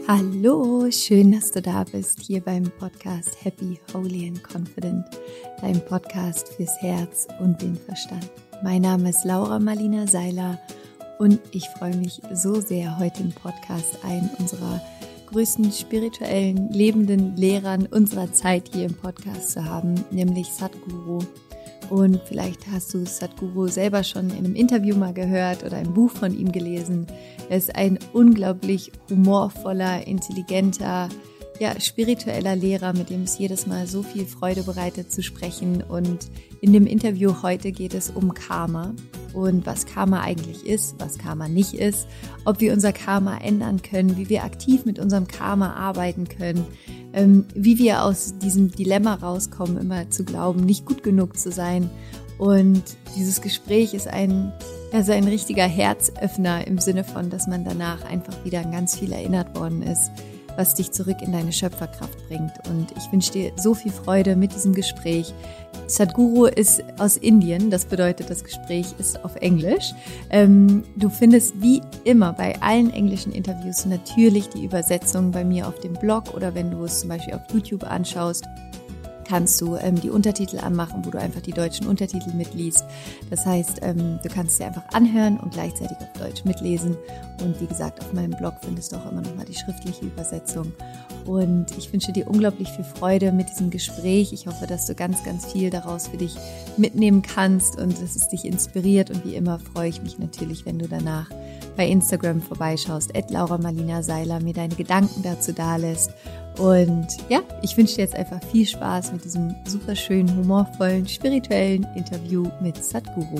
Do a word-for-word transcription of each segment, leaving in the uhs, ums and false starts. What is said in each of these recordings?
Hallo, schön, dass du da bist, hier beim Podcast Happy, Holy and Confident, dein Podcast fürs Herz und den Verstand. Mein Name ist Laura Marlina Seiler und ich freue mich so sehr, heute im Podcast einen unserer größten spirituellen, lebenden Lehrern unserer Zeit hier im Podcast zu haben, nämlich Sadhguru. Und vielleicht hast du Sadhguru selber schon in einem Interview mal gehört oder ein Buch von ihm gelesen. Er ist ein unglaublich humorvoller, intelligenter, ja, spiritueller Lehrer, mit dem es jedes Mal so viel Freude bereitet zu sprechen. Und in dem Interview heute geht es um Karma und was Karma eigentlich ist, was Karma nicht ist, ob wir unser Karma ändern können, wie wir aktiv mit unserem Karma arbeiten können, ähm, wie wir aus diesem Dilemma rauskommen, immer zu glauben, nicht gut genug zu sein. Und dieses Gespräch ist ein, also ein richtiger Herzöffner im Sinne von, dass man danach einfach wieder an ganz viel erinnert worden ist, was dich zurück in deine Schöpferkraft bringt. Und ich wünsche dir so viel Freude mit diesem Gespräch. Sadhguru ist aus Indien, das bedeutet, das Gespräch ist auf Englisch. Ähm, du findest wie immer bei allen englischen Interviews natürlich die Übersetzung bei mir auf dem Blog oder wenn du es zum Beispiel auf YouTube anschaust, kannst du ähm, die Untertitel anmachen, wo du einfach die deutschen Untertitel mitliest. Das heißt, ähm, du kannst sie einfach anhören und gleichzeitig auf Deutsch mitlesen. Und wie gesagt, auf meinem Blog findest du auch immer noch mal die schriftliche Übersetzung. Und ich wünsche dir unglaublich viel Freude mit diesem Gespräch. Ich hoffe, dass du ganz, ganz viel daraus für dich mitnehmen kannst und dass es dich inspiriert. Und wie immer freue ich mich natürlich, wenn du danach bei Instagram vorbeischaust, at Laura Marlina Seiler, mir deine Gedanken dazu dalässt. Und ja, ich wünsche dir jetzt einfach viel Spaß mit diesem super schönen, humorvollen, spirituellen Interview mit Sadhguru.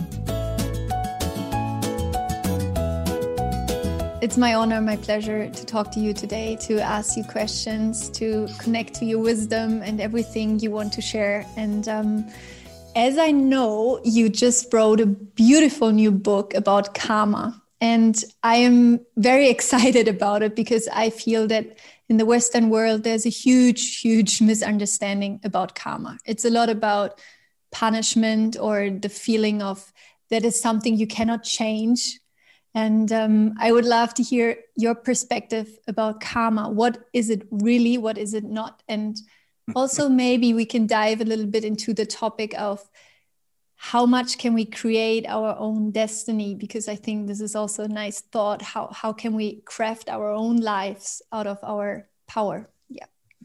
It's my honor, my pleasure to talk to you today, to ask you questions, to connect to your wisdom and everything you want to share. And um, as I know, you just wrote a beautiful new book about karma. And I am very excited about it because I feel that in the Western world, there's a huge, huge misunderstanding about karma. It's a lot about punishment or the feeling of that is something you cannot change. And um, I would love to hear your perspective about karma. What is it really? What is it not? And also maybe we can dive a little bit into the topic of how much can we create our own destiny? Because I think this is also a nice thought. How how can we craft our own lives out of our power? Yeah.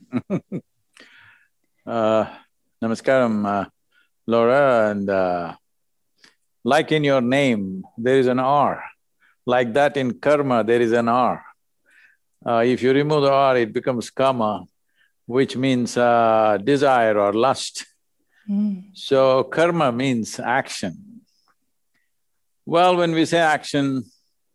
uh, namaskaram, uh, Laura. And uh, like in your name, there is an R. Like that in karma, there is an R. Uh, if you remove the R, it becomes kama, which means uh, desire or lust. Mm. So karma means action. Well, when we say action,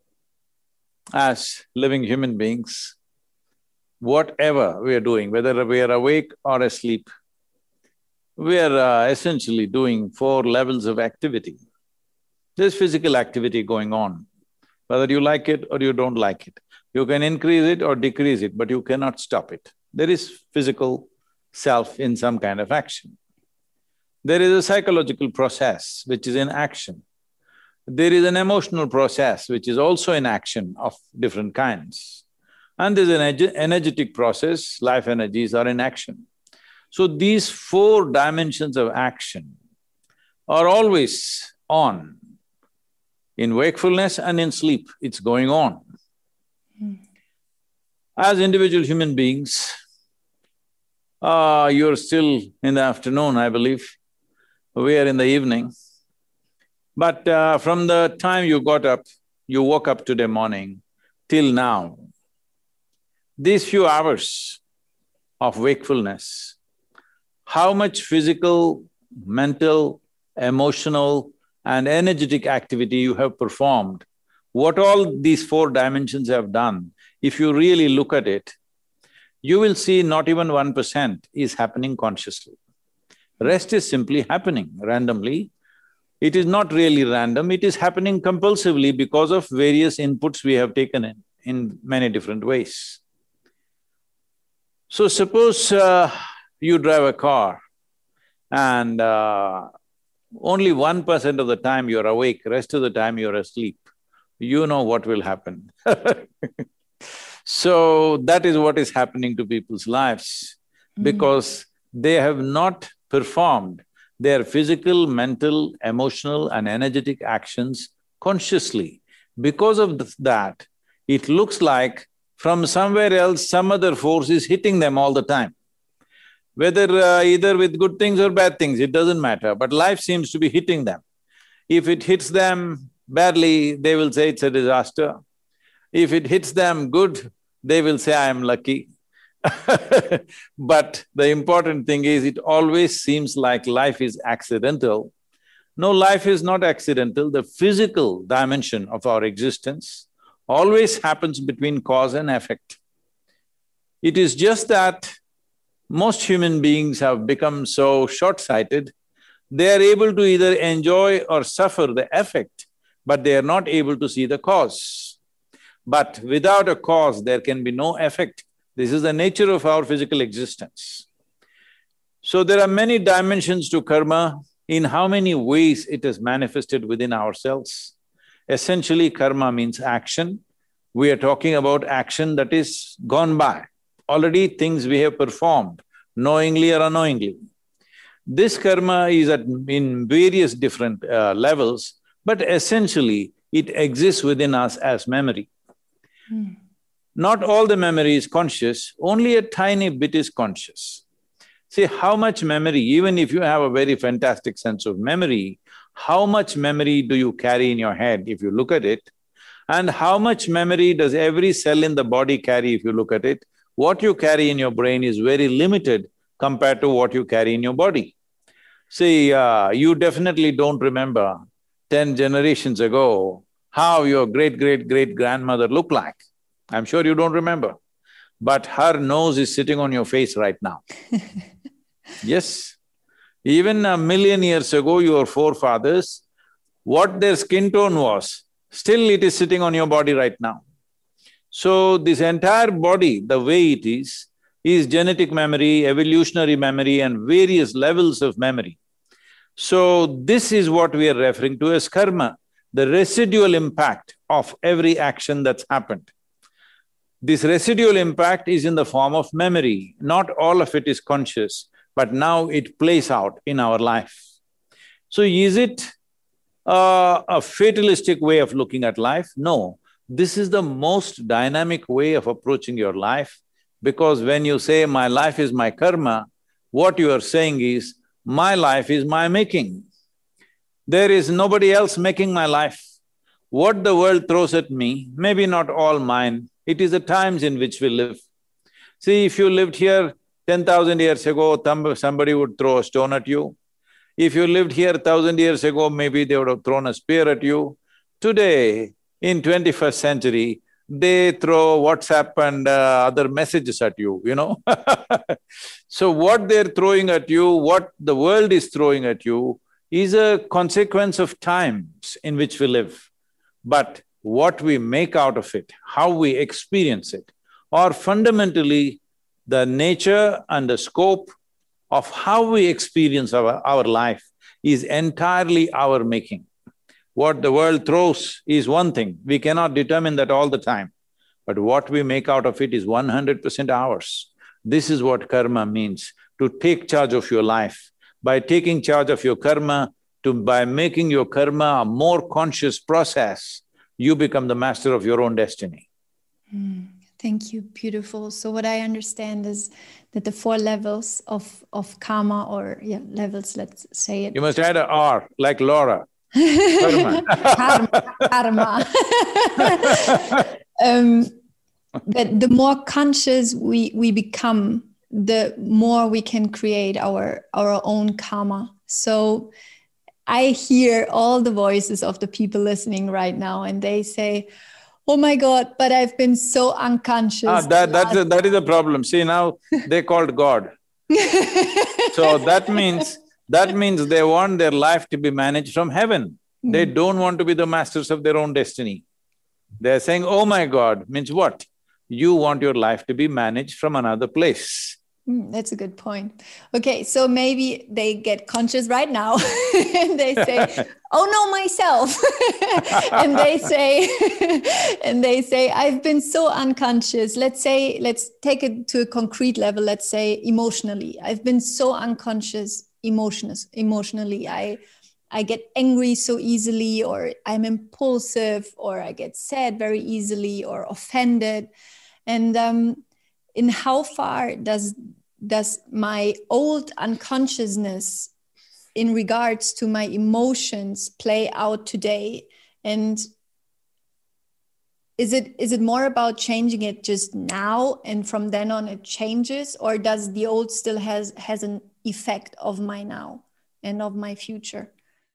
as living human beings, whatever we are doing, whether we are awake or asleep, we are uh, essentially doing four levels of activity. There's physical activity going on, whether you like it or you don't like it. You can increase it or decrease it, but you cannot stop it. There is physical self in some kind of action. There is a psychological process which is in action. There is an emotional process which is also in action of different kinds. And there's an energetic process, life energies are in action. So these four dimensions of action are always on. In wakefulness and in sleep, it's going on. Mm. As individual human beings, uh, you're still in the afternoon, I believe. We are in the evening. But uh, from the time you got up, you woke up today morning, till now, these few hours of wakefulness, how much physical, mental, emotional and energetic activity you have performed, what all these four dimensions have done, if you really look at it, you will see not even one percent is happening consciously. Rest is simply happening randomly. It is not really random, it is happening compulsively because of various inputs we have taken in, in many different ways. So suppose uh, you drive a car and uh, only one percent of the time you're awake, rest of the time you're asleep. You know what will happen. So that is what is happening to people's lives, mm. because they have not performed their physical, mental, emotional and energetic actions consciously. Because of th- that, it looks like from somewhere else some other force is hitting them all the time. Whether uh, either with good things or bad things, it doesn't matter, but life seems to be hitting them. If it hits them badly, they will say it's a disaster. If it hits them good, they will say, I am lucky. But the important thing is, it always seems like life is accidental. No, life is not accidental. The physical dimension of our existence always happens between cause and effect. It is just that most human beings have become so short-sighted, they are able to either enjoy or suffer the effect, but they are not able to see the cause. But without a cause, there can be no effect. This is the nature of our physical existence. So there are many dimensions to karma. In how many ways it is manifested within ourselves. Essentially, karma means action. We are talking about action that is gone by. Already things we have performed, knowingly or unknowingly. This karma is at in various different uh, levels, but essentially it exists within us as memory. Mm. Not all the memory is conscious, only a tiny bit is conscious. See, how much memory, even if you have a very fantastic sense of memory, how much memory do you carry in your head if you look at it? And how much memory does every cell in the body carry if you look at it? What you carry in your brain is very limited compared to what you carry in your body. See, uh, you definitely don't remember ten generations ago how your great-great-great-grandmother looked like. I'm sure you don't remember. But her nose is sitting on your face right now. Yes. Even a million years ago, your forefathers, what their skin tone was, still it is sitting on your body right now. So this entire body, the way it is, is genetic memory, evolutionary memory and various levels of memory. So this is what we are referring to as karma, the residual impact of every action that's happened. This residual impact is in the form of memory. Not all of it is conscious, but now it plays out in our life. So is it uh, a fatalistic way of looking at life? No. This is the most dynamic way of approaching your life, because when you say, my life is my karma, what you are saying is, my life is my making. There is nobody else making my life. What the world throws at me, maybe not all mine, it is the times in which we live. See, if you lived here ten thousand years ago, somebody would throw a stone at you. If you lived here thousand years ago, maybe they would have thrown a spear at you. Today, in twenty-first century, they throw WhatsApp and uh, other messages at you, you know So what they're throwing at you, what the world is throwing at you, is a consequence of times in which we live. But what we make out of it, how we experience it, or fundamentally the nature and the scope of how we experience our, our life is entirely our making. What the world throws is one thing, we cannot determine that all the time, but what we make out of it is one hundred percent ours. This is what karma means, to take charge of your life. By taking charge of your karma, to by making your karma a more conscious process, you become the master of your own destiny. Mm, thank you, beautiful. So what I understand is that the four levels of, of karma, or yeah, levels, let's say it. You must add a R, like Laura. Karma. Karma. Karma. um, but the more conscious we, we become, the more we can create our, our own karma. So I hear all the voices of the people listening right now, and they say, oh my God, but I've been so unconscious. Ah, that, that's a, that is a problem. See, now they called God. So that means, that means they want their life to be managed from heaven. Mm. They don't want to be the masters of their own destiny. They're saying, oh my God, means what? You want your life to be managed from another place. Mm, that's a good point. Okay, so maybe they get conscious right now and they say, "Oh no, myself," and they say, and they say, "I've been so unconscious." Let's say, let's take it to a concrete level. Let's say emotionally, I've been so unconscious emotions. Emotionally, I, I get angry so easily, or I'm impulsive, or I get sad very easily, or offended, and um, in how far does does my old unconsciousness in regards to my emotions play out today? And is it is it more about changing it just now and from then on it changes, or does the old still has has an effect of my now and of my future?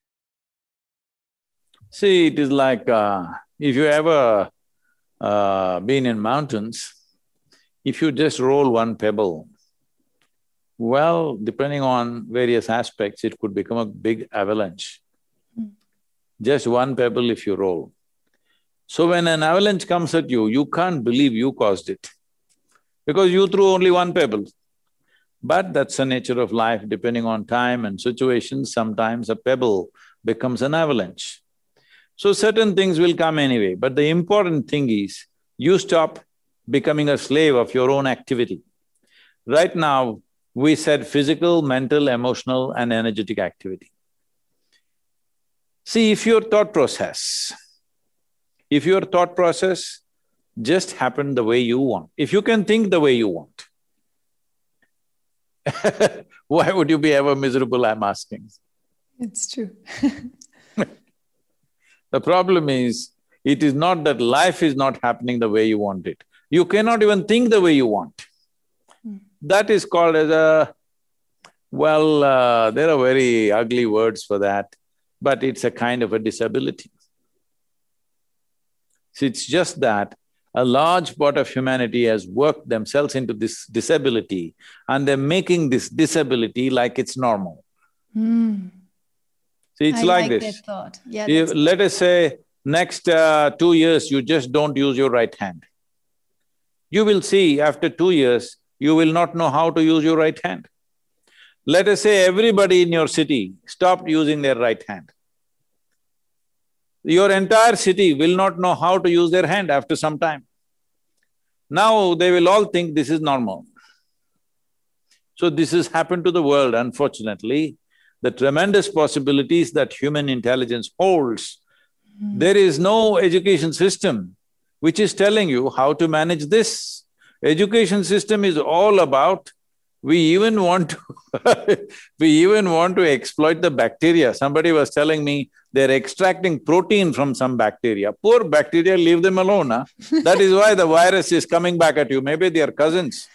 See, it is like uh, if you ever uh, been in mountains, if you just roll one pebble, well, depending on various aspects, it could become a big avalanche. Mm. Just one pebble if you roll. So when an avalanche comes at you, you can't believe you caused it, because you threw only one pebble. But that's the nature of life, depending on time and situations, sometimes a pebble becomes an avalanche. So certain things will come anyway, but the important thing is, you stop becoming a slave of your own activity. Right now, we said physical, mental, emotional and energetic activity. See, if your thought process, if your thought process just happened the way you want, if you can think the way you want, why would you be ever miserable, I'm asking? It's true. The problem is, it is not that life is not happening the way you want it. You cannot even think the way you want. Mm. That is called as a… well, uh, there are very ugly words for that, but it's a kind of a disability. See, it's just that a large part of humanity has worked themselves into this disability, and they're making this disability like it's normal. Mm. See, it's I like, like this. That thought. Yeah, if, let us say, next uh, two years you just don't use your right hand. You will see after two years, you will not know how to use your right hand. Let us say everybody in your city stopped using their right hand. Your entire city will not know how to use their hand after some time. Now they will all think this is normal. So this has happened to the world, unfortunately. The tremendous possibilities that human intelligence holds, mm. there is no education system which is telling you how to manage this. Education system is all about, we even want to we even want to exploit the bacteria. Somebody was telling me they're extracting protein from some bacteria. Poor bacteria, leave them alone, huh? That is why the virus is coming back at you. Maybe they are cousins.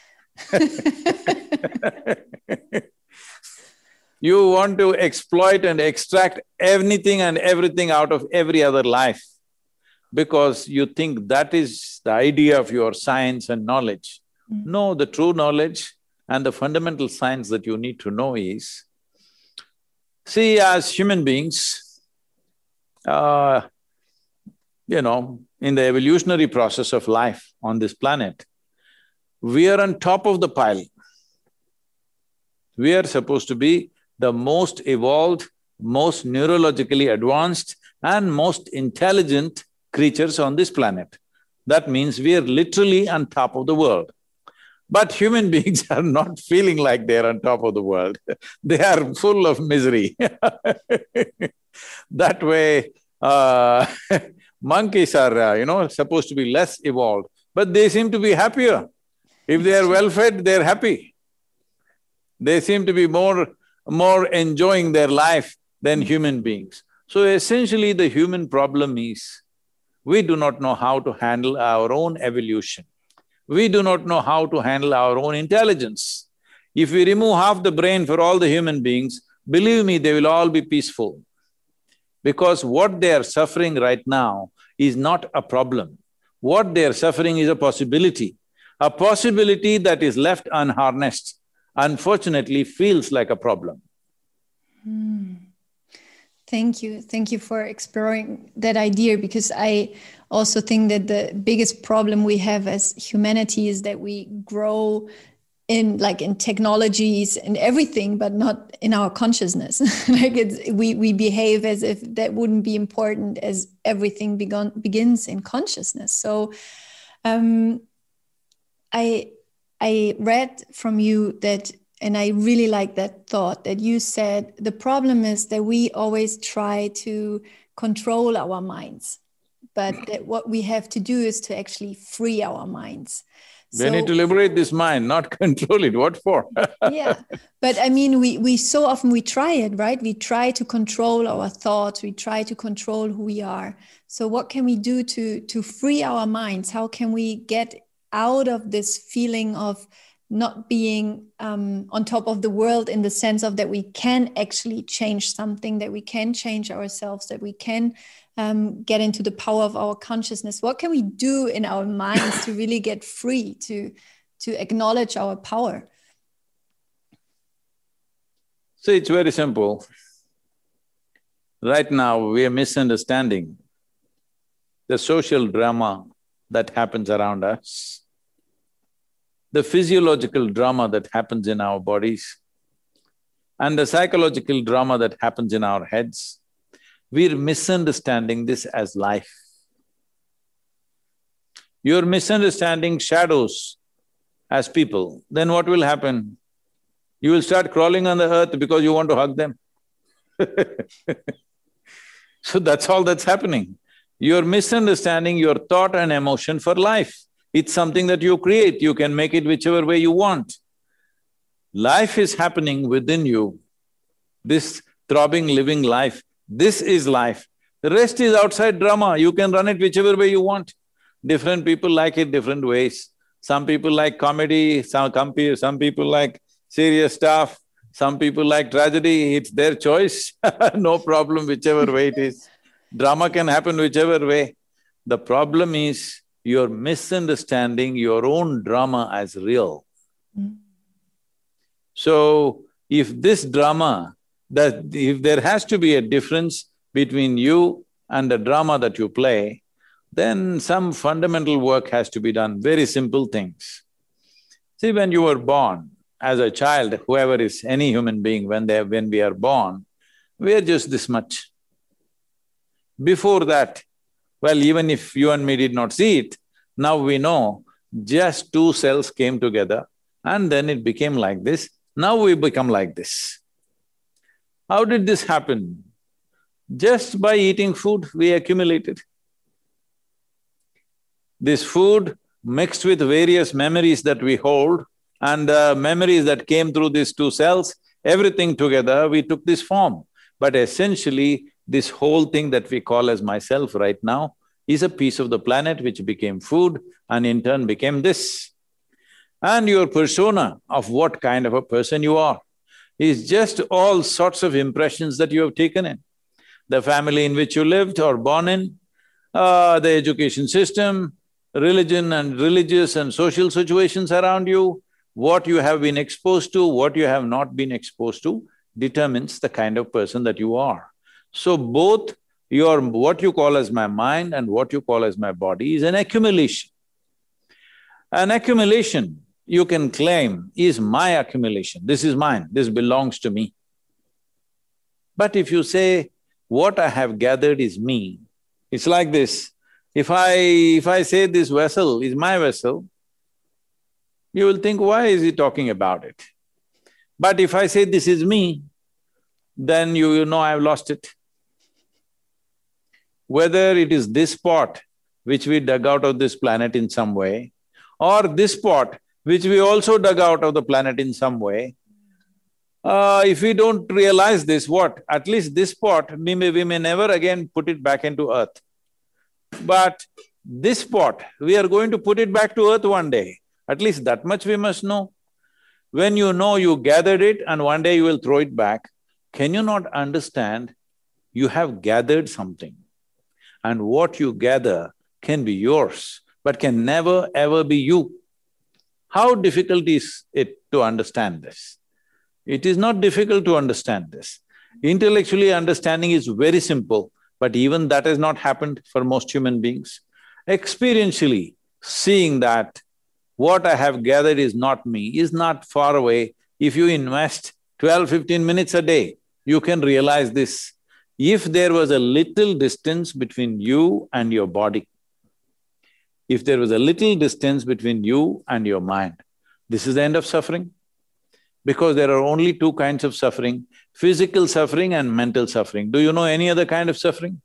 You want to exploit and extract anything and everything out of every other life because you think that is the idea of your science and knowledge. Mm. No, the true knowledge and the fundamental science that you need to know is, see, as human beings, uh, you know, in the evolutionary process of life on this planet, we are on top of the pile. We are supposed to be the most evolved, most neurologically advanced and most intelligent creatures on this planet. That means we are literally on top of the world. But human beings are not feeling like they're on top of the world. They are full of misery. That way, uh, monkeys are, uh, you know, supposed to be less evolved, but they seem to be happier. If they are well-fed, they're happy. They seem to be more, more enjoying their life than human beings. So essentially, the human problem is, we do not know how to handle our own evolution. We do not know how to handle our own intelligence. If we remove half the brain for all the human beings, believe me, they will all be peaceful. Because what they are suffering right now is not a problem. What they are suffering is a possibility. A possibility that is left unharnessed, unfortunately, feels like a problem. Hmm. Thank you. Thank you for exploring that idea, because I also think that the biggest problem we have as humanity is that we grow in like in technologies and everything, but not in our consciousness. Like it's, we, we behave as if that wouldn't be important, as everything begun, begins in consciousness. So um, I, I read from you that, and I really like that thought that you said, the problem is that we always try to control our minds, but that what we have to do is to actually free our minds. We So, need to liberate this mind, not control it. What for? yeah, but I mean, we we so often we try it, right? We try to control our thoughts. We try to control who we are. So what can we do to to free our minds? How can we get out of this feeling of not being um, on top of the world, in the sense of that we can actually change something, that we can change ourselves, that we can um, get into the power of our consciousness? What can we do in our minds to really get free, to, to acknowledge our power? So it's very simple. Right now, we are misunderstanding the social drama that happens around us, the physiological drama that happens in our bodies, and the psychological drama that happens in our heads. We're misunderstanding this as life. You're misunderstanding shadows as people, then what will happen? You will start crawling on the earth because you want to hug them. So that's all that's happening. You're misunderstanding your thought and emotion for life. It's something that you create, you can make it whichever way you want. Life is happening within you, this throbbing, living life. This is life. The rest is outside drama, you can run it whichever way you want. Different people like it different ways. Some people like comedy, some, some people like serious stuff, some people like tragedy, it's their choice. No problem, whichever way it is. Drama can happen whichever way. The problem is you're misunderstanding your own drama as real. Mm. So, if this drama, that if there has to be a difference between you and the drama that you play, then some fundamental work has to be done, very simple things. See, when you were born, as a child, whoever is any human being, when they… when we are born, we are just this much. Before that, well, even if you and me did not see it, now we know just two cells came together and then it became like this. Now we become like this. How did this happen? Just by eating food, we accumulated. This food mixed with various memories that we hold and uh, memories that came through these two cells, everything together, we took this form. But essentially, this whole thing that we call as myself right now is a piece of the planet which became food and in turn became this. And your persona of what kind of a person you are is just all sorts of impressions that you have taken in. The family in which you lived or born in, uh, the education system, religion and religious and social situations around you, what you have been exposed to, what you have not been exposed to, determines the kind of person that you are. So both your… what you call as my mind and what you call as my body is an accumulation. An accumulation, you can claim, is my accumulation, this is mine, this belongs to me. But if you say, what I have gathered is me, it's like this. If I… if I say this vessel is my vessel, you will think, why is he talking about it? But if I say this is me, then you, you know I've lost it. Whether it is this pot which we dug out of this planet in some way, or this pot which we also dug out of the planet in some way, uh, if we don't realize this, what? At least this pot, we may… we may never again put it back into earth. But this pot, we are going to put it back to earth one day. At least that much we must know. When you know you gathered it and one day you will throw it back, can you not understand you have gathered something? And what you gather can be yours, but can never ever be you. How difficult is it to understand this? It is not difficult to understand this. Intellectually understanding is very simple, but even that has not happened for most human beings. Experientially, seeing that what I have gathered is not me, is not far away. If you invest twelve, fifteen minutes a day, you can realize this. If there was a little distance between you and your body, if there was a little distance between you and your mind, this is the end of suffering. Because there are only two kinds of suffering, physical suffering and mental suffering. Do you know any other kind of suffering?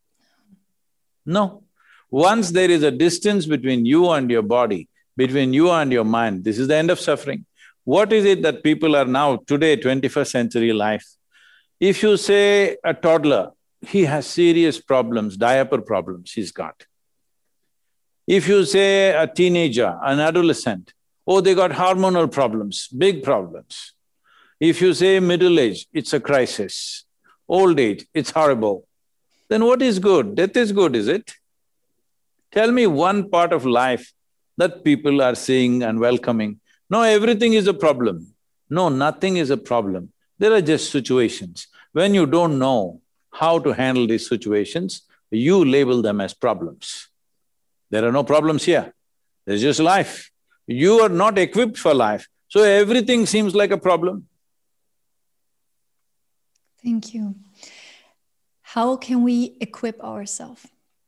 No. Once there is a distance between you and your body, between you and your mind, this is the end of suffering. What is it that people are now, today, twenty-first century life? If you say a toddler, he has serious problems, diaper problems he's got. If you say a teenager, an adolescent, oh, they got hormonal problems, big problems. If you say middle age, it's a crisis. Old age, it's horrible. Then what is good? Death is good, is it? Tell me one part of life that people are seeing and welcoming. No, everything is a problem. No, nothing is a problem. There are just situations. When you don't know how to handle these situations, you label them as problems. There are no problems here. There's just life. You are not equipped for life, so everything seems like a problem. Thank you. How can we equip ourselves?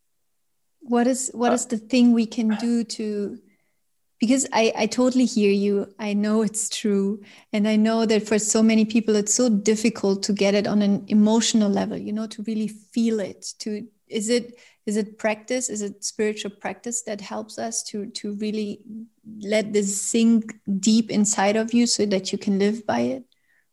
What is what is the thing we can do to… Because I, I totally hear you, I know it's true, and I know that for so many people it's so difficult to get it on an emotional level, you know, to really feel it. To is it is it practice, is it spiritual practice that helps us to, to really let this sink deep inside of you so that you can live by it?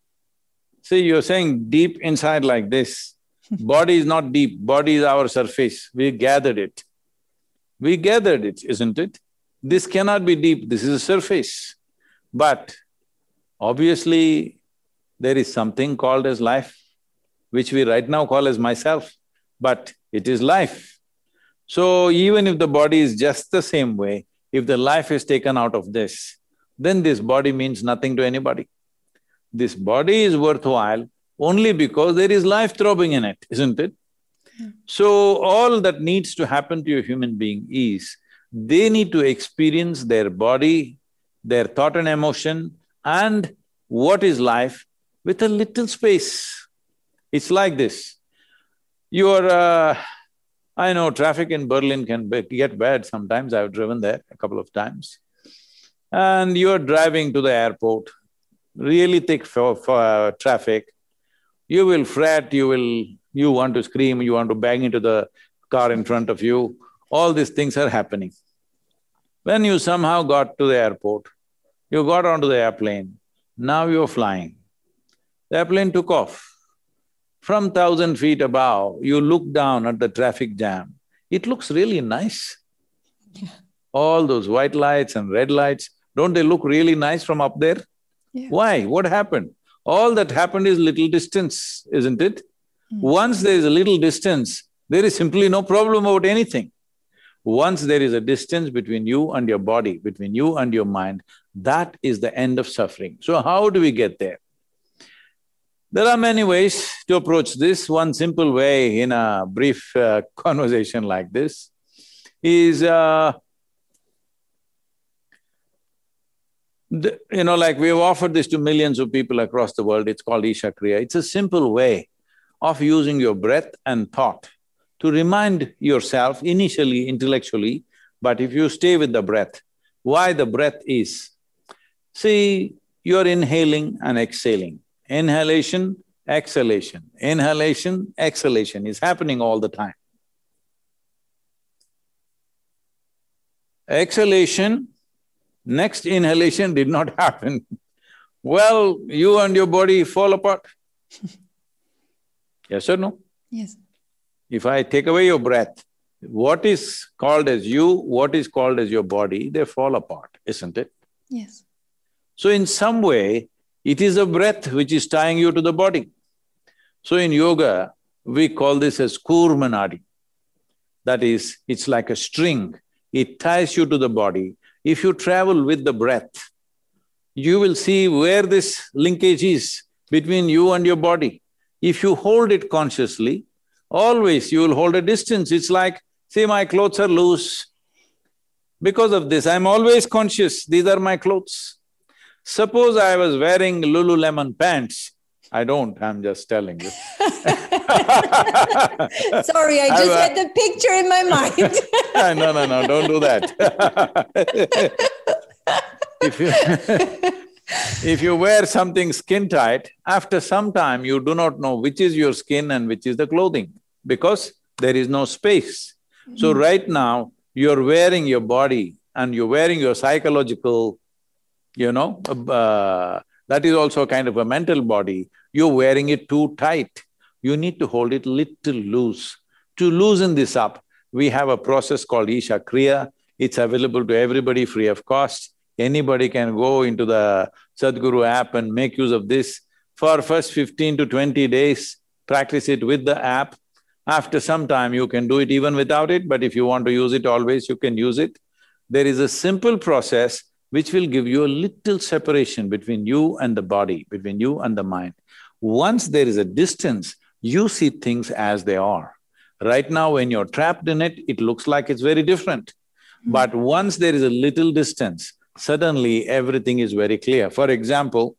See, you're saying deep inside like this. Body is not deep, body is our surface, we gathered it. We gathered it, isn't it? This cannot be deep, this is a surface. But obviously, there is something called as life, which we right now call as myself, but it is life. So even if the body is just the same way, if the life is taken out of this, then this body means nothing to anybody. This body is worthwhile only because there is life throbbing in it, isn't it? Mm. So all that needs to happen to a human being is, they need to experience their body, their thought and emotion, and what is life with a little space. It's like this. You're… Uh, I know traffic in Berlin can be, get bad sometimes, I've driven there a couple of times. And you're driving to the airport, really thick for, for uh, traffic. You will fret, you will… you want to scream, you want to bang into the car in front of you. All these things are happening. When you somehow got to the airport, you got onto the airplane, now you're flying. The airplane took off. From thousand feet above, you look down at the traffic jam. It looks really nice. Yeah. All those white lights and red lights, don't they look really nice from up there? Yeah. Why? What happened? All that happened is little distance, isn't it? Mm. Once there is a little distance, there is simply no problem about anything. Once there is a distance between you and your body, between you and your mind, that is the end of suffering. So how do we get there? There are many ways to approach this. One simple way in a brief uh, conversation like this is, uh, the, you know, like we have offered this to millions of people across the world, it's called Isha Kriya. It's a simple way of using your breath and thought to remind yourself, initially intellectually, but if you stay with the breath, why the breath is. See, you're inhaling and exhaling. Inhalation, exhalation, inhalation, exhalation is happening all the time. Exhalation, next inhalation did not happen. Well, you and your body fall apart. Yes or no? Yes. If I take away your breath, what is called as you, what is called as your body, they fall apart, isn't it? Yes. So in some way, it is a breath which is tying you to the body. So in yoga, we call this as Kurma Nadi. That is, it's like a string, it ties you to the body. If you travel with the breath, you will see where this linkage is between you and your body. If you hold it consciously, always you will hold a distance. It's like, say my clothes are loose, Because of this, I'm always conscious, these are my clothes. Suppose I was wearing Lululemon pants, I don't, I'm just telling you. Sorry, I just had the picture in my mind. No, no, no, don't do that. If you if you wear something skin tight, after some time you do not know which is your skin and which is the clothing, because there is no space. Mm-hmm. So right now, you're wearing your body and you're wearing your psychological, you know, uh, that is also kind of a mental body. You're wearing it too tight. You need to hold it little loose. To loosen this up, we have a process called Isha Kriya. It's available to everybody free of cost. Anybody can go into the Sadhguru app and make use of this. For first fifteen to twenty days, practice it with the app. After some time, you can do it even without it, but if you want to use it always, you can use it. There is a simple process which will give you a little separation between you and the body, between you and the mind. Once there is a distance, you see things as they are. Right now, when you're trapped in it, it looks like it's very different. Mm-hmm. But once there is a little distance, suddenly everything is very clear. For example,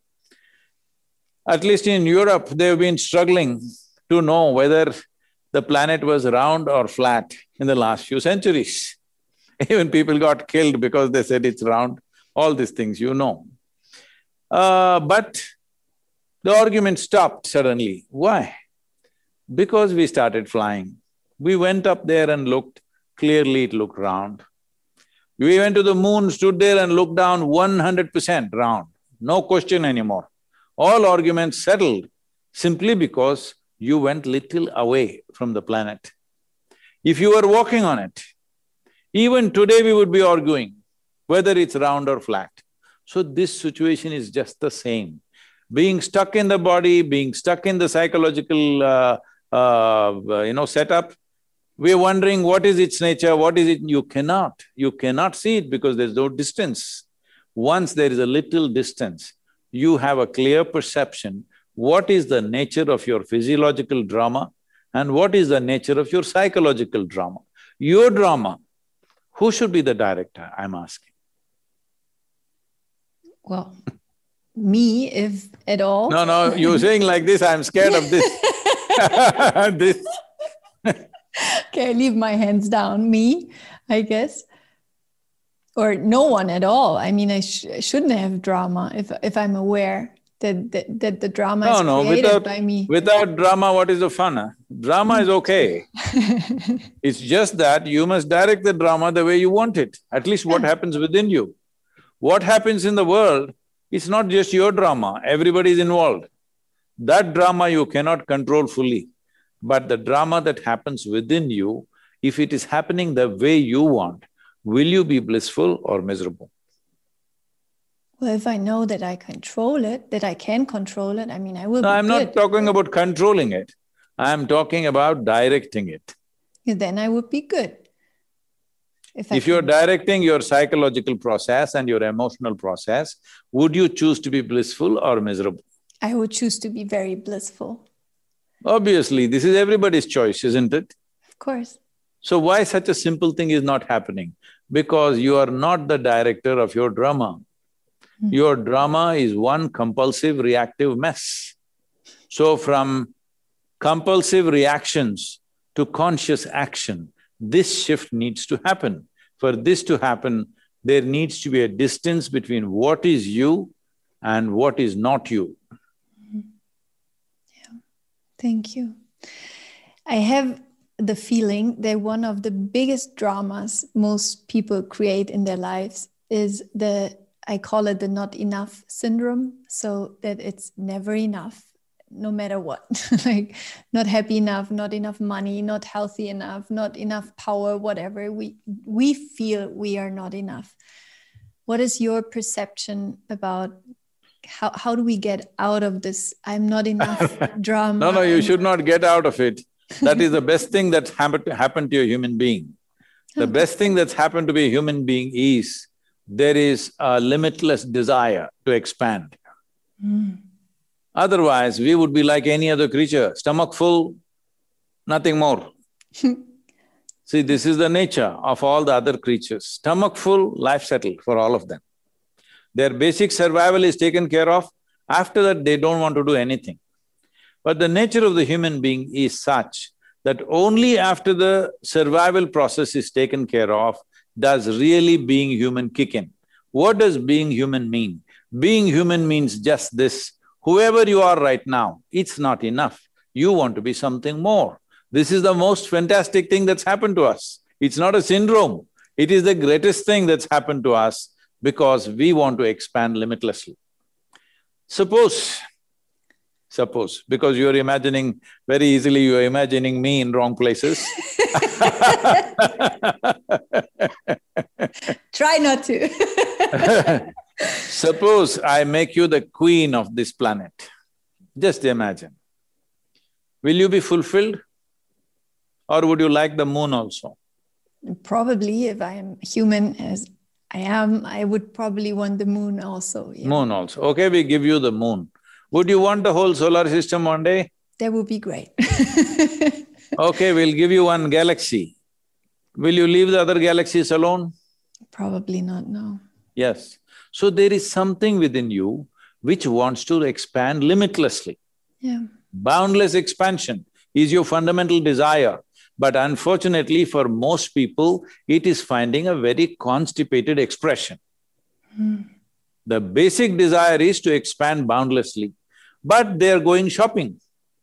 at least in Europe, they've been struggling to know whether the planet was round or flat in the last few centuries. Even people got killed because they said it's round, all these things, you know. Uh, but the argument stopped suddenly. Why? Because we started flying. We went up there and looked, clearly it looked round. We went to the moon, stood there and looked down, one hundred percent round, no question anymore. All arguments settled simply because you went little away from the planet. If you were walking on it, even today we would be arguing whether it's round or flat. So this situation is just the same. Being stuck in the body, being stuck in the psychological, uh, uh, you know, setup, we're wondering what is its nature, what is it… You cannot, you cannot see it because there's no distance. Once there is a little distance, you have a clear perception what is the nature of your physiological drama and what is the nature of your psychological drama. Your drama, who should be the director, I'm asking? Well, me, if at all. No, no, you're saying like this, I'm scared of this. This. Okay, I leave my hands down. Me, I guess. Or no one at all. I mean, I, sh I shouldn't have drama if if I'm aware that that, that the drama no, is no, created without, by me. Without drama, what is the fun? Huh? Drama is okay. It's just that you must direct the drama the way you want it, at least what happens within you. What happens in the world, it's not just your drama, everybody is involved. That drama you cannot control fully. But the drama that happens within you, if it is happening the way you want, will you be blissful or miserable? Well, if I know that I control it, that I can control it, I mean, I will No, be I'm good. not talking about controlling it. I'm talking about directing it. Yeah, then I would be good. If, I If you're can- directing your psychological process and your emotional process, would you choose to be blissful or miserable? I would choose to be very blissful. Obviously, this is everybody's choice, isn't it? Of course. So why such a simple thing is not happening? Because you are not the director of your drama. Mm-hmm. Your drama is one compulsive reactive mess. So from compulsive reactions to conscious action, this shift needs to happen. For this to happen, there needs to be a distance between what is you and what is not you. Yeah, thank you. I have the feeling that one of the biggest dramas most people create in their lives is the, I call it the not enough syndrome. So that it's never enough, no matter what. Like not happy enough, not enough money, not healthy enough, not enough power, whatever. We, we feel we are not enough. What is your perception about how, how do we get out of this I'm not enough drama? No, no, you should not get out of it. That is the best thing that's happened to, happened to a human being. The best thing that's happened to be a human being is there is a limitless desire to expand. Mm. Otherwise, we would be like any other creature, stomach full, nothing more. See, this is the nature of all the other creatures. Stomach full, life settled for all of them. Their basic survival is taken care of. After that, they don't want to do anything. But the nature of the human being is such that only after the survival process is taken care of does really being human kick in. What does being human mean? Being human means just this: whoever you are right now, it's not enough. You want to be something more. This is the most fantastic thing that's happened to us. It's not a syndrome. It is the greatest thing that's happened to us because we want to expand limitlessly. Suppose, suppose, because you're imagining, very easily you're imagining me in wrong places. Try not to. Suppose I make you the queen of this planet. Just imagine. Will you be fulfilled? Or would you like the moon also? Probably, if I am human as I am, I would probably want the moon also. Yeah. Moon also. Okay, we give you the moon. Would you want the whole solar system one day? That would be great. Okay, we'll give you one galaxy. Will you leave the other galaxies alone? Probably not, no. Yes. So there is something within you which wants to expand limitlessly. Yeah. Boundless expansion is your fundamental desire. But unfortunately, for most people, it is finding a very constipated expression. Mm. The basic desire is to expand boundlessly, but they're going shopping.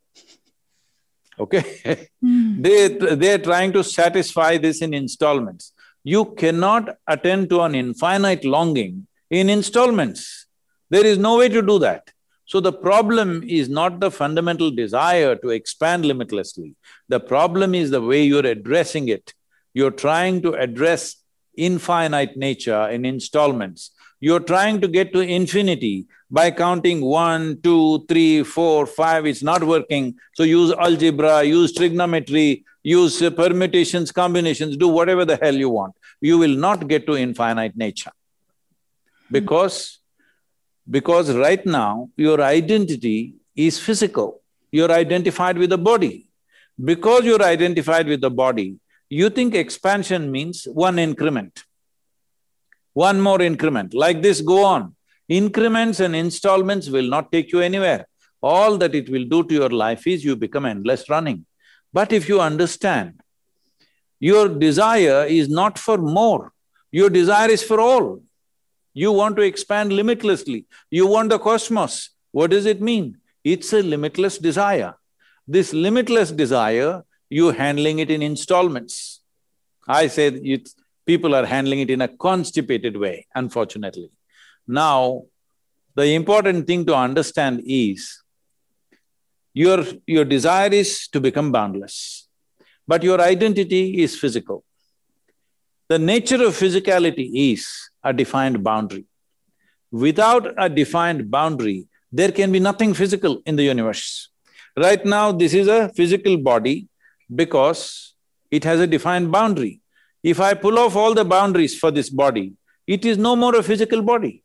Okay? Mm. They… they're trying to satisfy this in installments. You cannot attend to an infinite longing in installments. There is no way to do that. So the problem is not the fundamental desire to expand limitlessly. The problem is the way you're addressing it. You're trying to address infinite nature in installments. You're trying to get to infinity by counting one, two, three, four, five, it's not working. So use algebra, use trigonometry, use uh, permutations, combinations, do whatever the hell you want. You will not get to infinite nature. Because Because right now, your identity is physical. You're identified with the body. Because you're identified with the body, you think expansion means one increment. One more increment, like this go on. Increments and installments will not take you anywhere. All that it will do to your life is you become endless running. But if you understand, your desire is not for more, your desire is for all. You want to expand limitlessly. You want the cosmos. What does it mean? It's a limitless desire. This limitless desire, you're handling it in installments. I say it's, people are handling it in a constipated way, unfortunately. Now, the important thing to understand is, your, your desire is to become boundless, but your identity is physical. The nature of physicality is a defined boundary. Without a defined boundary, there can be nothing physical in the universe. Right now, this is a physical body because it has a defined boundary. If I pull off all the boundaries for this body, it is no more a physical body.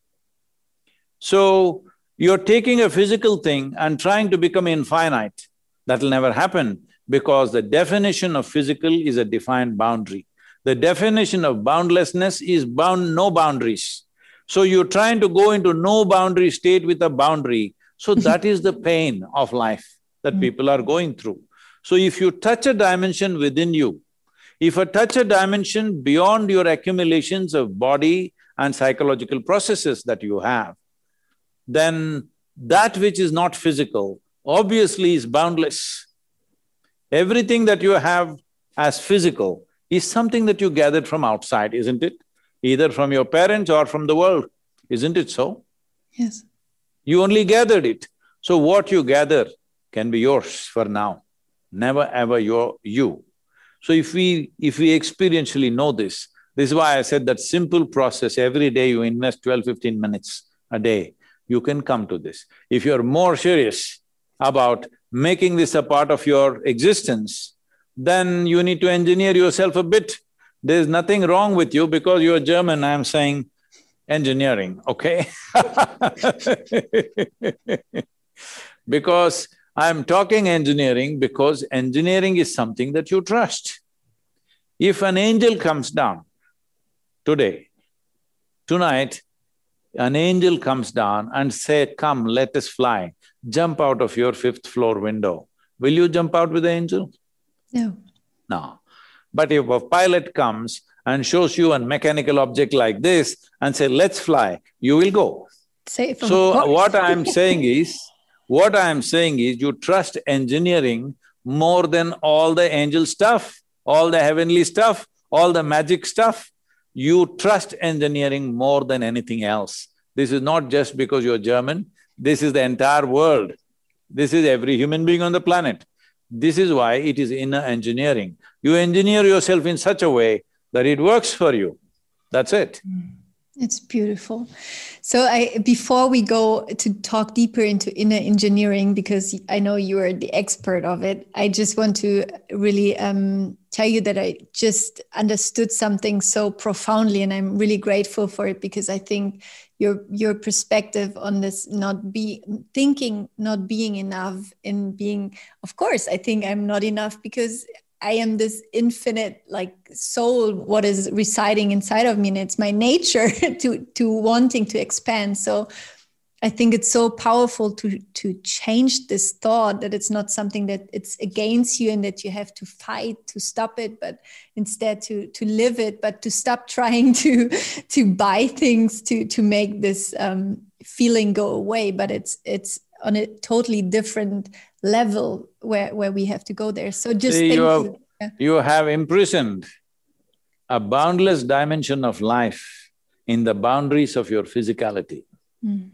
So, you're taking a physical thing and trying to become infinite. That'll never happen because the definition of physical is a defined boundary. The definition of boundlessness is bound… no boundaries. So you're trying to go into no boundary state with a boundary, so that is the pain of life that people are going through. So if you touch a dimension within you, if I touch a dimension beyond your accumulations of body and psychological processes that you have, then that which is not physical obviously is boundless. Everything that you have as physical is something that you gathered from outside, isn't it? Either from your parents or from the world, isn't it so? Yes. You only gathered it. So what you gather can be yours for now, never ever your you. So if we… if we experientially know this, this is why I said that simple process, every day you invest twelve, fifteen minutes a day, you can come to this. If you're more serious about making this a part of your existence, then you need to engineer yourself a bit. There's nothing wrong with you because you're German, I'm saying engineering, okay? Because I'm talking engineering because engineering is something that you trust. If an angel comes down today, tonight, an angel comes down and say, come, let us fly, jump out of your fifth floor window, will you jump out with the angel? No. No. But if a pilot comes and shows you a mechanical object like this and say, let's fly, you will go. Safe. So what I'm saying is, what I'm saying is you trust engineering more than all the angel stuff, all the heavenly stuff, all the magic stuff. You trust engineering more than anything else. This is not just because you're German, this is the entire world. This is every human being on the planet. This is why it is inner engineering. You engineer yourself in such a way that it works for you. That's it. It's beautiful. So I, before we go to talk deeper into inner engineering, because I know you are the expert of it, I just want to really um, tell you that I just understood something so profoundly, and I'm really grateful for it, because I think your your perspective on this not be thinking not being enough in being, of course, I think I'm not enough because I am this infinite like soul, what is residing inside of me, and it's my nature to to wanting to expand. So I think it's so powerful to to change this thought that it's not something that it's against you and that you have to fight to stop it, but instead to to live it, but to stop trying to to buy things to to make this um, feeling go away. But it's it's on a totally different level where, where we have to go there. So just See, thank you have, you. Yeah. you have imprisoned a boundless dimension of life in the boundaries of your physicality. Mm.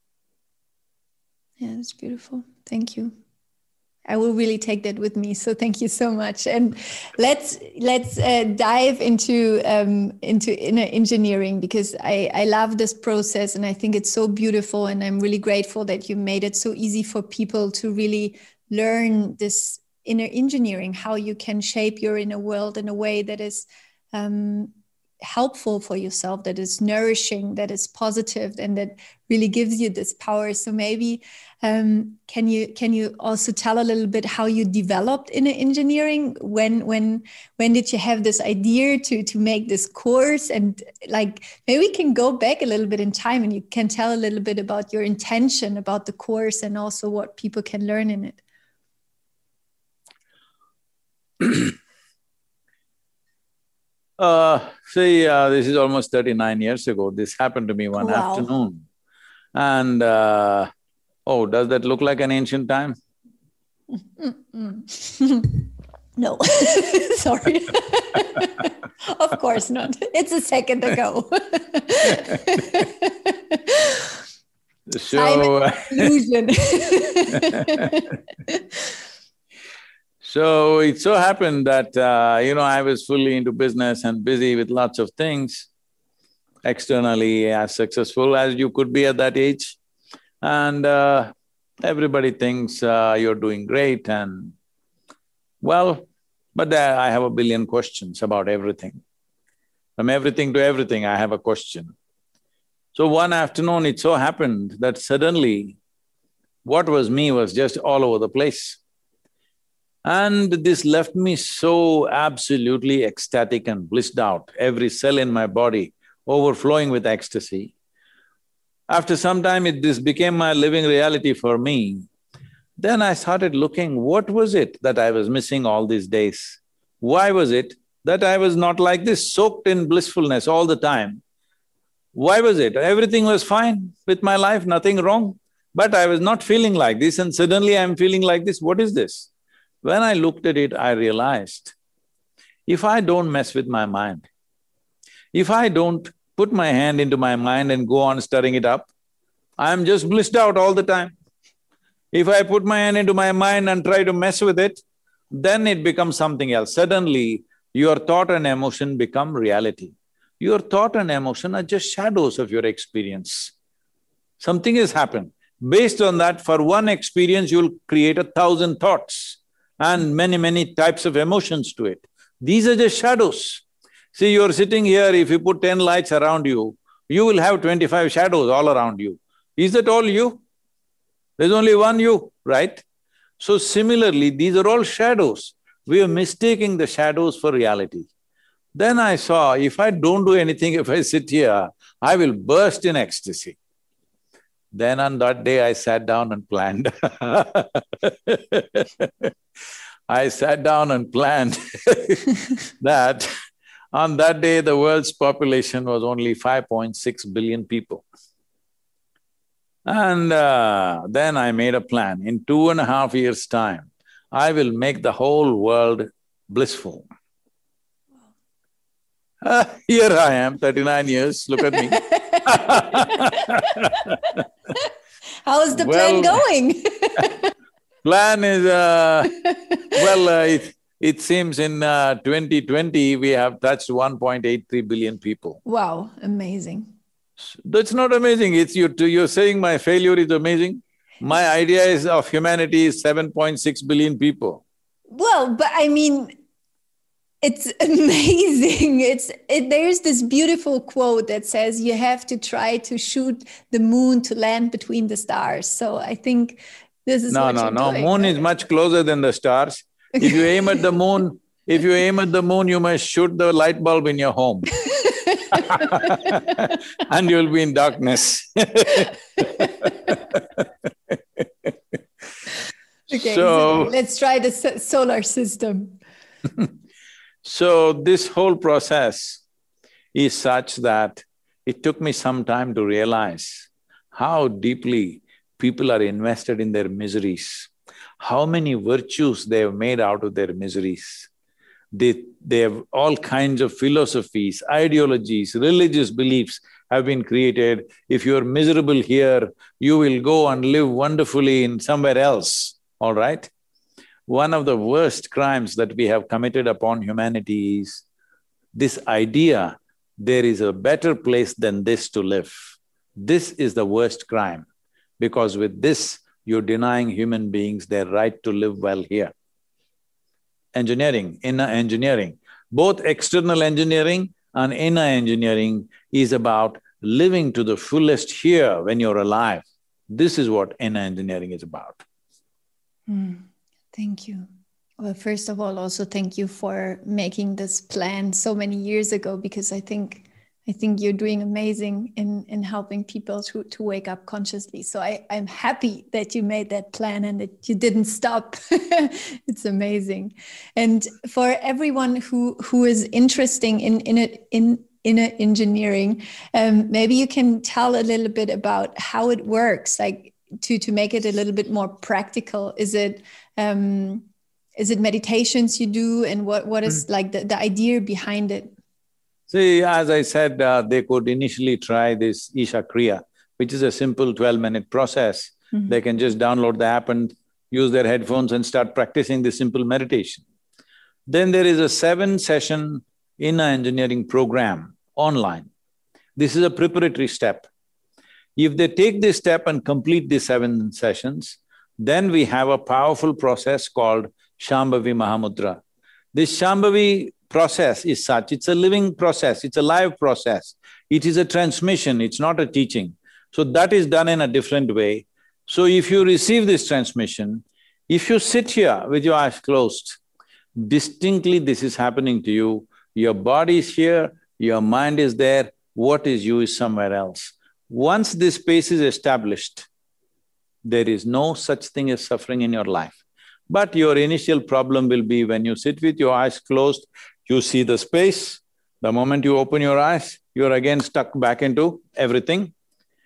Yeah, that's beautiful. Thank you. I will really take that with me. So thank you so much. And let's let's uh, dive into um, into inner engineering, because I, I love this process and I think it's so beautiful. And I'm really grateful that you made it so easy for people to really learn this inner engineering, how you can shape your inner world in a way that is um, helpful for yourself, that is nourishing, that is positive, and that really gives you this power. So maybe um, can you can you also tell a little bit how you developed inner engineering? When when when did you have this idea to to make this course? And like maybe we can go back a little bit in time, and you can tell a little bit about your intention about the course and also what people can learn in it. Uh, see, uh, this is almost thirty-nine years ago. This happened to me one Wow. afternoon. And, uh, oh, does that look like an ancient time? No, sorry. Of course not. It's a second ago. So, illusion. So it so happened that, uh, you know, I was fully into business and busy with lots of things, externally as successful as you could be at that age. And uh, everybody thinks uh, you're doing great and, well, but there I have a billion questions about everything. From everything to everything, I have a question. So one afternoon, it so happened that suddenly what was me was just all over the place. And this left me so absolutely ecstatic and blissed out, every cell in my body overflowing with ecstasy. After some time, it, this became my living reality for me. Then I started looking, what was it that I was missing all these days? Why was it that I was not like this, soaked in blissfulness all the time? Why was it? Everything was fine with my life, nothing wrong, but I was not feeling like this, and suddenly I'm feeling like this. What is this? When I looked at it, I realized, if I don't mess with my mind, if I don't put my hand into my mind and go on stirring it up, I'm just blissed out all the time. If I put my hand into my mind and try to mess with it, then it becomes something else. Suddenly, your thought and emotion become reality. Your thought and emotion are just shadows of your experience. Something has happened. Based on that, for one experience, you'll create a thousand thoughts and many, many types of emotions to it. These are just shadows. See, you're sitting here, if you put ten lights around you, you will have twenty-five shadows all around you. Is that all you? There's only one you, right? So similarly, these are all shadows. We are mistaking the shadows for reality. Then I saw, if I don't do anything, if I sit here, I will burst in ecstasy. Then on that day, I sat down and planned. I sat down and planned that on that day, the world's population was only five point six billion people. And uh, then I made a plan. In two and a half years' time, I will make the whole world blissful. Uh, here I am, thirty-nine years, look at me. How is the well, plan going? Plan is… Uh, well, uh, it, it seems in uh, twenty twenty, we have touched one point eight three billion people. Wow, amazing. That's not amazing, it's you… you're saying my failure is amazing? My idea is of humanity is seven point six billion people. Well, but I mean, it's amazing. It's it, there's this beautiful quote that says you have to try to shoot the moon to land between the stars. So I think this is no, what no, you're no. doing. Moon is much closer than the stars. If you aim at the moon, if you aim at the moon, you must shoot the light bulb in your home. And you'll be in darkness. Okay, so, let's try the solar system. So this whole process is such that it took me some time to realize how deeply people are invested in their miseries, how many virtues they have made out of their miseries. They, they have all kinds of philosophies, ideologies, religious beliefs have been created. If you're miserable here, you will go and live wonderfully in somewhere else, all right? One of the worst crimes that we have committed upon humanity is this idea, there is a better place than this to live. This is the worst crime, because with this, you're denying human beings their right to live well here. Engineering, inner engineering, both external engineering and inner engineering is about living to the fullest here when you're alive. This is what inner engineering is about. Mm, thank you. Well, first of all, also thank you for making this plan so many years ago, because I think I think you're doing amazing in, in helping people to, to wake up consciously. So I, I'm happy that you made that plan and that you didn't stop. It's amazing. And for everyone who, who is interested in, in, it, in inner engineering, um, maybe you can tell a little bit about how it works, like to, to make it a little bit more practical. Is it um, is it meditations you do, and what, what is like the, the idea behind it? See, as I said, uh, they could initially try this Isha Kriya, which is a simple twelve-minute process. Mm-hmm. They can just download the app and use their headphones and start practicing this simple meditation. Then there is a seven-session inner engineering program online. This is a preparatory step. If they take this step and complete these seven sessions, then we have a powerful process called Shambhavi Mahamudra. This Shambhavi process is such, it's a living process, it's a live process. It is a transmission, it's not a teaching. So that is done in a different way. So if you receive this transmission, if you sit here with your eyes closed, distinctly this is happening to you. Your body is here, your mind is there, what is you is somewhere else. Once this space is established, there is no such thing as suffering in your life. But your initial problem will be when you sit with your eyes closed, you see the space. The moment you open your eyes, you're again stuck back into everything.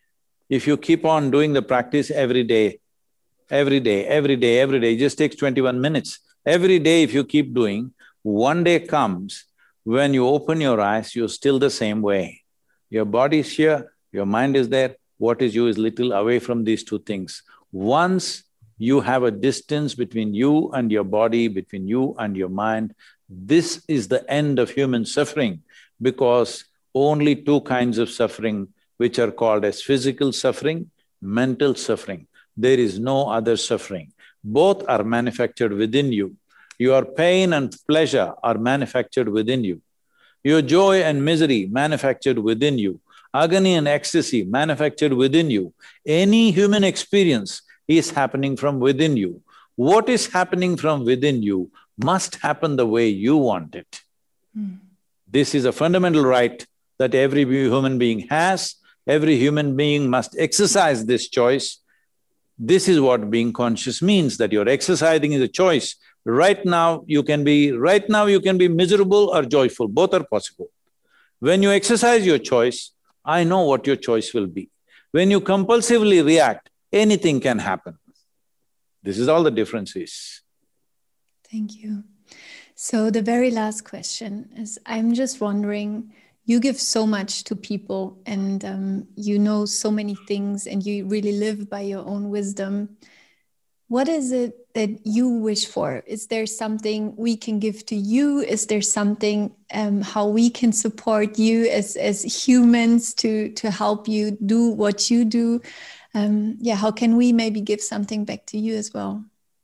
If you keep on doing the practice every day, every day, every day, every day, it just takes twenty-one minutes. Every day if you keep doing, one day comes when you open your eyes, you're still the same way. Your body is here, your mind is there, what is you is little away from these two things. Once you have a distance between you and your body, between you and your mind, this is the end of human suffering, because only two kinds of suffering which are called as physical suffering, mental suffering. There is no other suffering. Both are manufactured within you. Your pain and pleasure are manufactured within you. Your joy and misery manufactured within you. Agony and ecstasy manufactured within you. Any human experience is happening from within you. What is happening from within you must happen the way you want it. Mm. This is a fundamental right that every human being has. Every human being must exercise this choice. This is what being conscious means, that you're exercising is a choice. Right now you can be… right now you can be miserable or joyful, both are possible. When you exercise your choice, I know what your choice will be. When you compulsively react, anything can happen. This is all the difference is. Thank you. So the very last question is, I'm just wondering, you give so much to people and um, you know so many things and you really live by your own wisdom. What is it that you wish for? Is there something we can give to you? Is there something um, how we can support you as, as humans to, to help you do what you do? Um, yeah, how can we maybe give something back to you as well?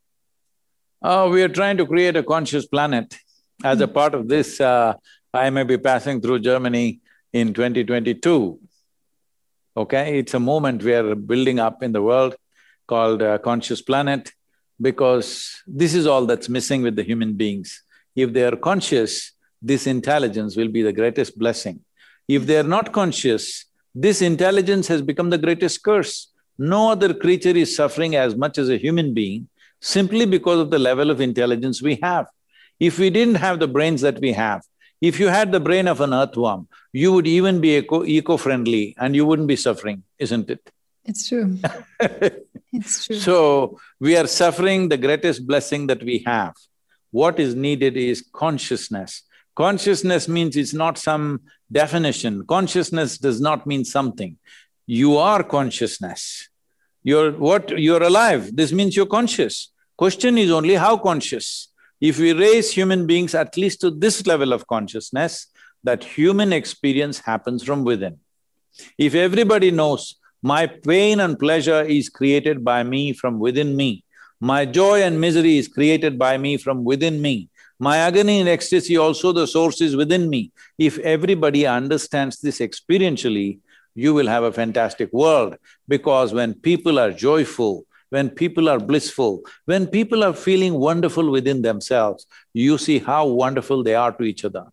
Uh, we are trying to create a conscious planet. As a part of this, uh, I may be passing through Germany in twenty twenty-two. Okay, it's a movement we are building up in the world called uh, Conscious Planet, because this is all that's missing with the human beings. If they are conscious, this intelligence will be the greatest blessing. If they are not conscious, this intelligence has become the greatest curse. No other creature is suffering as much as a human being simply because of the level of intelligence we have. If we didn't have the brains that we have, if you had the brain of an earthworm, you would even be eco- eco-friendly and you wouldn't be suffering, isn't it? It's true. It's true. So, we are suffering the greatest blessing that we have. What is needed is consciousness. Consciousness means it's not some definition. Consciousness does not mean something. You are consciousness. You're what… you're alive, this means you're conscious. Question is only how conscious. If we raise human beings at least to this level of consciousness, that human experience happens from within. If everybody knows, my pain and pleasure is created by me from within me, my joy and misery is created by me from within me, my agony and ecstasy also the source is within me. If everybody understands this experientially, you will have a fantastic world, because when people are joyful, when people are blissful, when people are feeling wonderful within themselves, you see how wonderful they are to each other.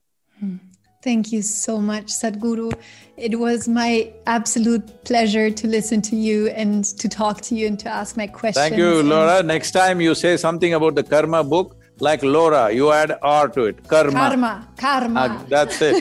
Thank you so much, Sadhguru. It was my absolute pleasure to listen to you and to talk to you and to ask my questions. Thank you, Laura. Next time you say something about the karma book, like Laura, you add R to it. Karma. Karma. Karma. Uh, that's it.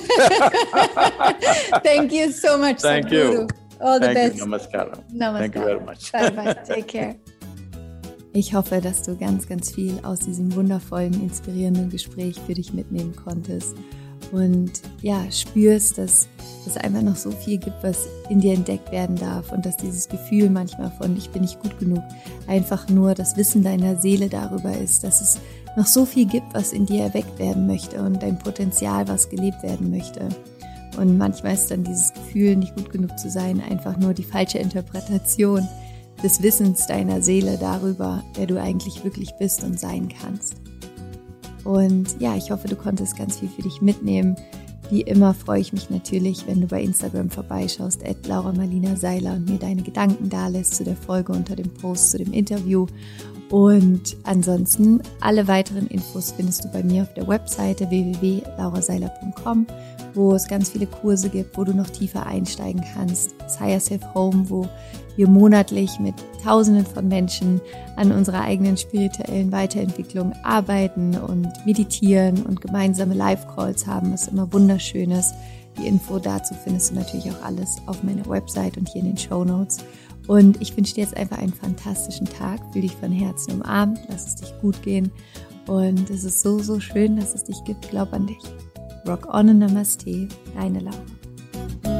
Thank you so much, Thank Sadhguru. you. All the Thank best. you. Namaskaram. Namaskaram. Thank you very much. Bye bye. Take care. Ich hoffe, dass du ganz, ganz viel aus diesem wundervollen, inspirierenden Gespräch für dich mitnehmen konntest und ja, spürst, dass es einfach noch so viel gibt, was in dir entdeckt werden darf und dass dieses Gefühl manchmal von ich bin nicht gut genug einfach nur das Wissen deiner Seele darüber ist, dass es noch so viel gibt, was in dir erweckt werden möchte und dein Potenzial, was gelebt werden möchte. Und manchmal ist dann dieses Gefühl, nicht gut genug zu sein, einfach nur die falsche Interpretation des Wissens deiner Seele darüber, wer du eigentlich wirklich bist und sein kannst. Und ja, ich hoffe, du konntest ganz viel für dich mitnehmen. Wie immer freue ich mich natürlich, wenn du bei Instagram vorbeischaust, at Laura Marlina Seiler, und mir deine Gedanken dalässt zu der Folge unter dem Post zu dem Interview. Und ansonsten, alle weiteren Infos findest du bei mir auf der Webseite w w w punkt laura seiler punkt com, wo es ganz viele Kurse gibt, wo du noch tiefer einsteigen kannst. Das Higher Self Home, wo wir monatlich mit Tausenden von Menschen an unserer eigenen spirituellen Weiterentwicklung arbeiten und meditieren und gemeinsame Live-Calls haben, was immer wunderschön ist. Die Info dazu findest du natürlich auch alles auf meiner Website und hier in den Shownotes. Und ich wünsche dir jetzt einfach einen fantastischen Tag. Fühl dich von Herzen umarmt, lass es dich gut gehen. Und es ist so, so schön, dass es dich gibt. Glaub an dich. Rock on und Namaste, deine Laura.